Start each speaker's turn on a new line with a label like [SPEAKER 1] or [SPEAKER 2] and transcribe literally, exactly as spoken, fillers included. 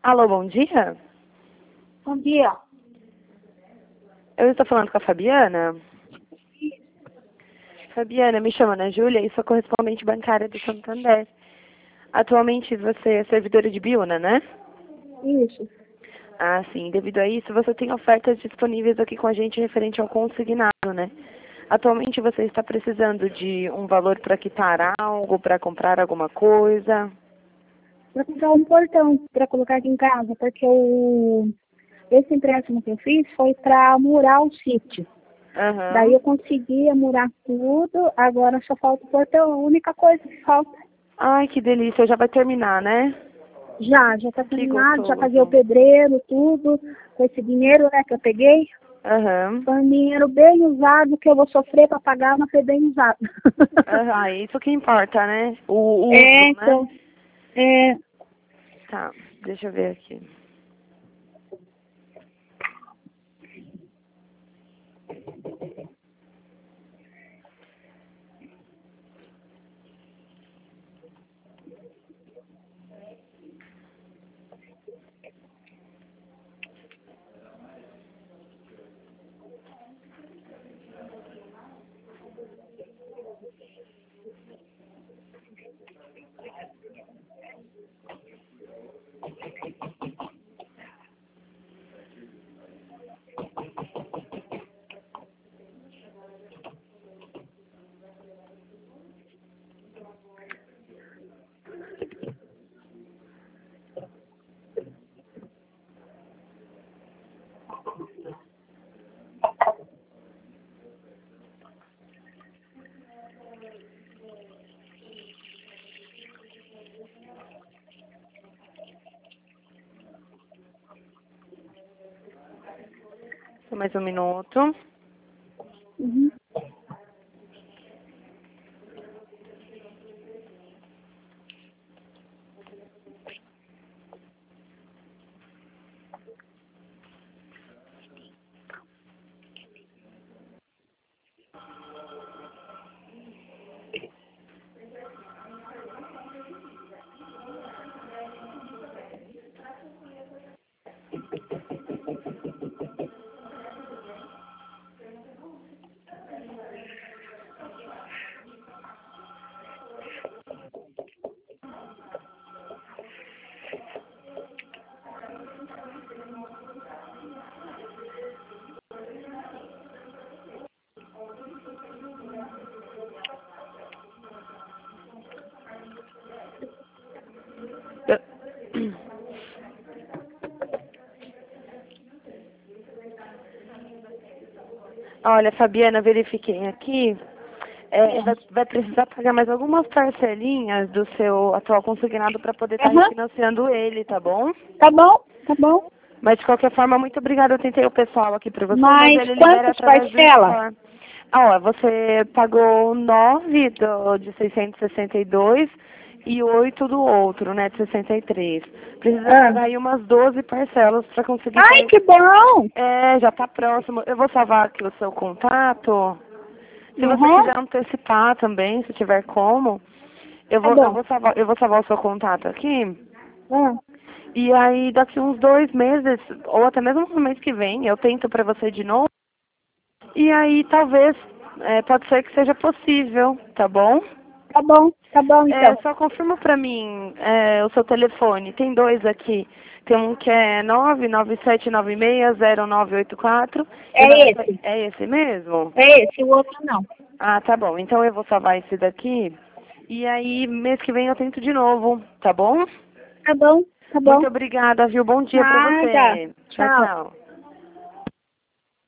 [SPEAKER 1] Alô, bom dia?
[SPEAKER 2] Bom dia.
[SPEAKER 1] Eu estou falando com a Fabiana? Fabiana, me chamo Ana Júlia e sou correspondente bancária do Santander. Atualmente você é servidora de Biúna, né?
[SPEAKER 2] Isso.
[SPEAKER 1] Ah, sim. Devido a isso, você tem ofertas disponíveis aqui com a gente referente ao consignado, né? Atualmente você está precisando de um valor para quitar algo, para comprar alguma coisa?
[SPEAKER 2] Para comprar um portão para colocar aqui em casa, porque o... esse empréstimo que eu fiz foi para murar o sítio. Daí
[SPEAKER 1] Aham.
[SPEAKER 2] eu conseguia murar tudo, agora só falta o portão, a única coisa que falta.
[SPEAKER 1] Ai, que delícia. Já vai terminar, né?
[SPEAKER 2] Já, já está
[SPEAKER 1] Que
[SPEAKER 2] terminado, já paguei o
[SPEAKER 1] gostoso.
[SPEAKER 2] pedreiro, tudo, com esse dinheiro, né, que eu peguei.
[SPEAKER 1] Aham.
[SPEAKER 2] Foi um dinheiro bem usado que eu vou sofrer para pagar, mas foi bem usado.
[SPEAKER 1] Aham, isso que importa, né? O, o
[SPEAKER 2] É,
[SPEAKER 1] uso, né?
[SPEAKER 2] então, é,
[SPEAKER 1] Tá, deixa eu ver aqui. Só mais um minuto.
[SPEAKER 2] uhum.
[SPEAKER 1] Eu- Olha, Fabiana, verifiquei aqui. É, vai, vai precisar pagar mais algumas parcelinhas do seu atual consignado para poder estar
[SPEAKER 2] Aham,
[SPEAKER 1] refinanciando ele, tá bom?
[SPEAKER 2] tá bom, tá bom.
[SPEAKER 1] Mas de qualquer forma, muito obrigada. Eu tentei o pessoal aqui para você, mas
[SPEAKER 2] Mas
[SPEAKER 1] ele libera
[SPEAKER 2] quantas
[SPEAKER 1] através do
[SPEAKER 2] parcelas?
[SPEAKER 1] Score. Ah, ó, você pagou nove do, de seiscentos e sessenta e dois e oito do outro, né, de sessenta e três. Precisa
[SPEAKER 2] Ah.
[SPEAKER 1] pagar aí umas doze parcelas para conseguir estar.
[SPEAKER 2] Ai, que bom!
[SPEAKER 1] É, já tá próximo. Eu vou salvar aqui o seu contato. Se você
[SPEAKER 2] Uhum,
[SPEAKER 1] quiser antecipar também, se tiver como, eu
[SPEAKER 2] tá
[SPEAKER 1] vou, eu
[SPEAKER 2] bom.
[SPEAKER 1] vou salvar, eu vou salvar o seu contato aqui.
[SPEAKER 2] Ah,
[SPEAKER 1] E aí daqui uns dois meses, ou até mesmo no mês que vem, eu tento para você de novo. E aí talvez, é, pode ser que seja possível, tá bom?
[SPEAKER 2] tá bom, tá bom
[SPEAKER 1] É,
[SPEAKER 2] então.
[SPEAKER 1] só confirma pra mim é, o seu telefone. Tem dois aqui. Tem um que é nove nove sete nove seis zero nove oito quatro. E o
[SPEAKER 2] É
[SPEAKER 1] nove...
[SPEAKER 2] esse,
[SPEAKER 1] É esse mesmo?
[SPEAKER 2] é esse, o outro não.
[SPEAKER 1] Ah, tá bom. Então eu vou salvar esse daqui. E aí, mês que vem eu tento de novo, tá bom?
[SPEAKER 2] Tá bom, tá bom.
[SPEAKER 1] Muito obrigada, viu? Bom dia pra
[SPEAKER 2] Nada.
[SPEAKER 1] você. Tchau,
[SPEAKER 2] Tchau.
[SPEAKER 1] tchau.